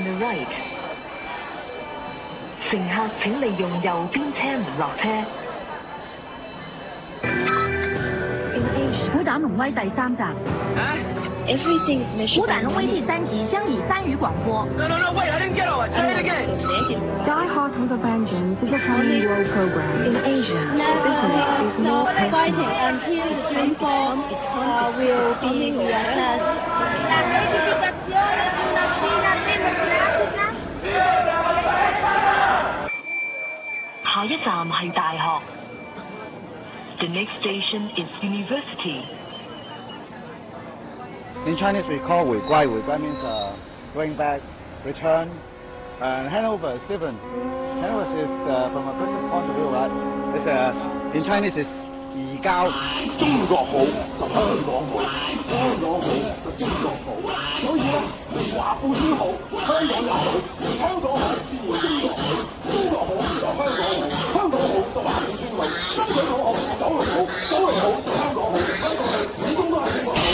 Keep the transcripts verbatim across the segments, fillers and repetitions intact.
the right。乘客請利用右邊車門落車。 虎膽龍威第三集。虎膽龍威第三集將以單語廣播。 No, no, no, wait, I didn't get all that. Say it again. Die Hard with a Vengeance is a Chinese world program. In Asia, business is more fighting until the dream form uh, will be reassessed. 下一站係大學。The next station is university. In Chinese, we call 回歸. 回歸 means uh, going back, return, and handover is different. Handover is uh, from a business point of view, right? It's uh, in Chinese is 移交。中國好就香港好，香港好就中國好。所以咧，華富先好，香港也好，香港好先會中國好，中國好就香港好，香港好就華富先好，深水埗好，九龍好，九龍好就香港好，香港好始終都係中國好。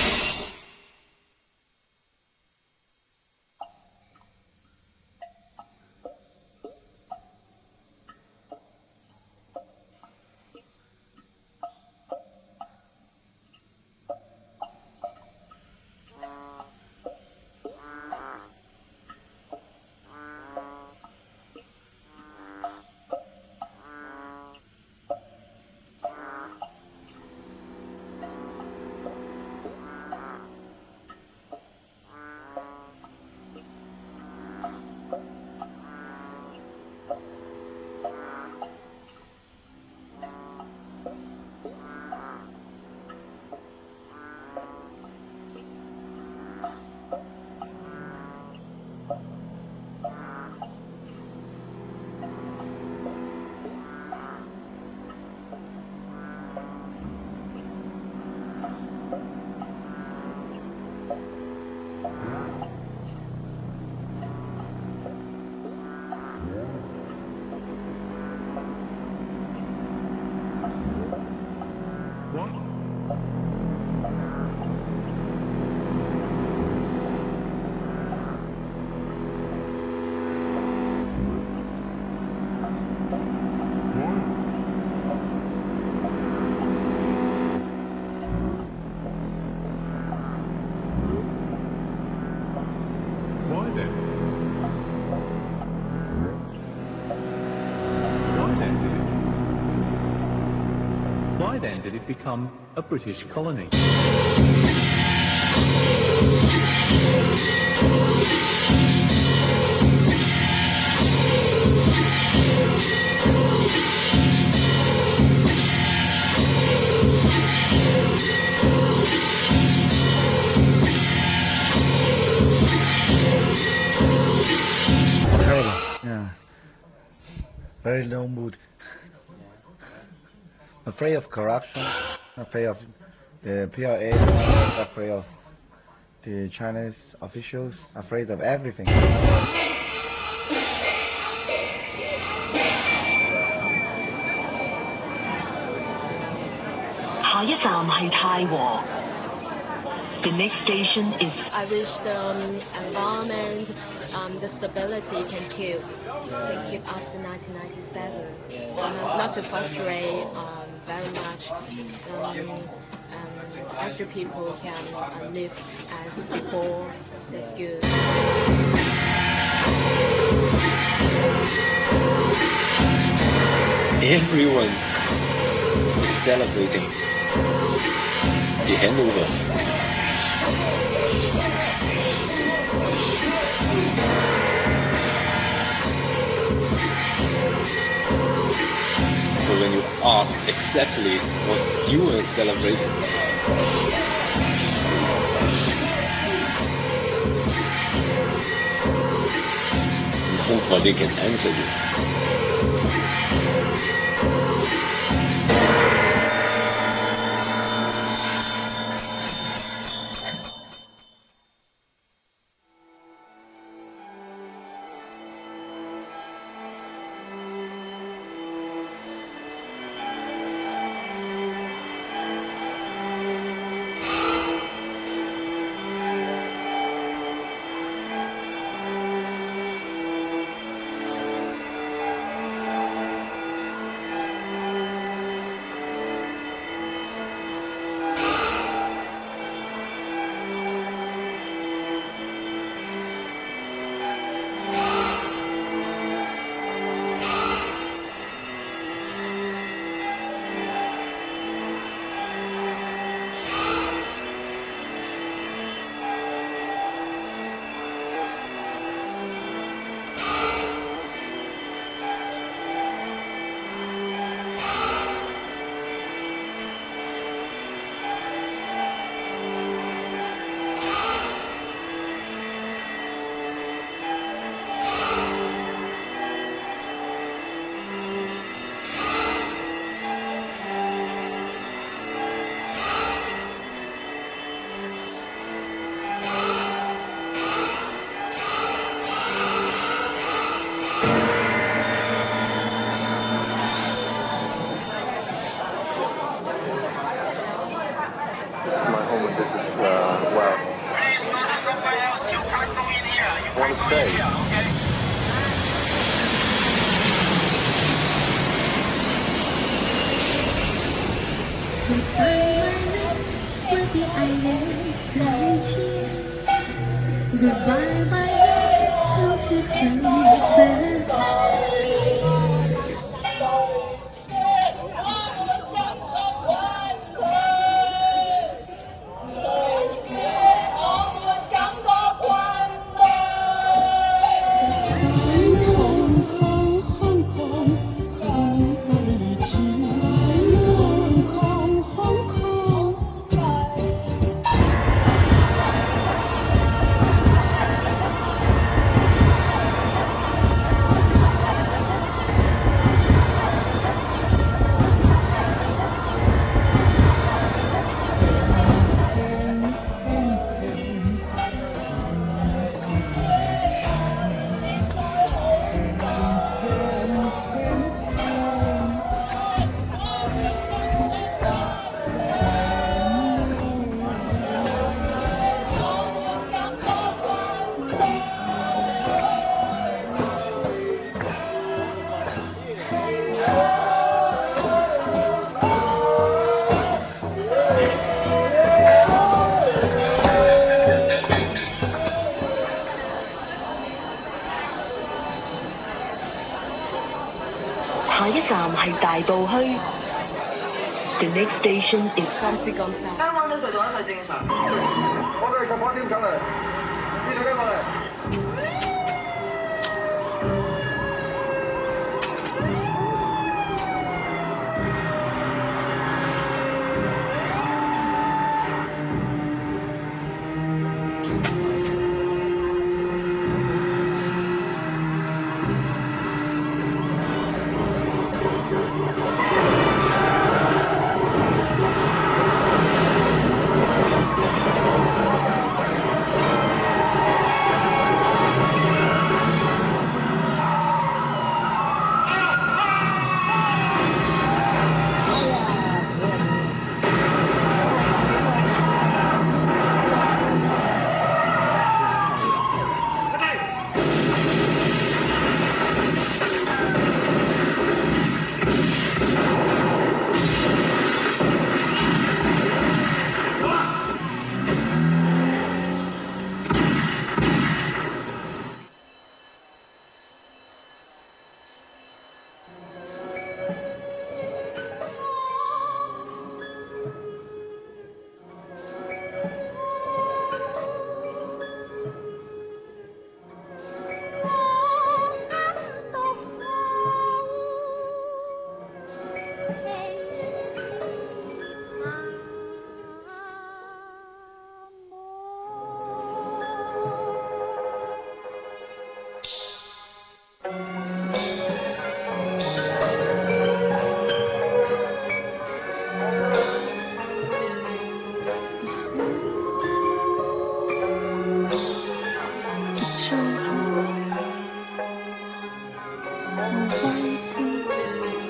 Why then did it become a British colony? Terrible. Yeah. Very low mood. Afraid of corruption, afraid of the P R A, afraid of the Chinese officials, afraid of everything. 下一站係太和。The next station is. I wish the um, environment, um, the stability can keep, can keep after nineteen ninety-seven. Um, not to frustrate um, very much. Um, um, extra people can uh, live as before. That's good. Everyone is celebrating the handover. So when you ask exactly what you are celebrating, nobody can answer you. say. Goodbye, my love, to the The next station is 今次咁快。香港嘅隧道一切正常。我哋十八點上嚟，呢度跟過嚟。 Waiting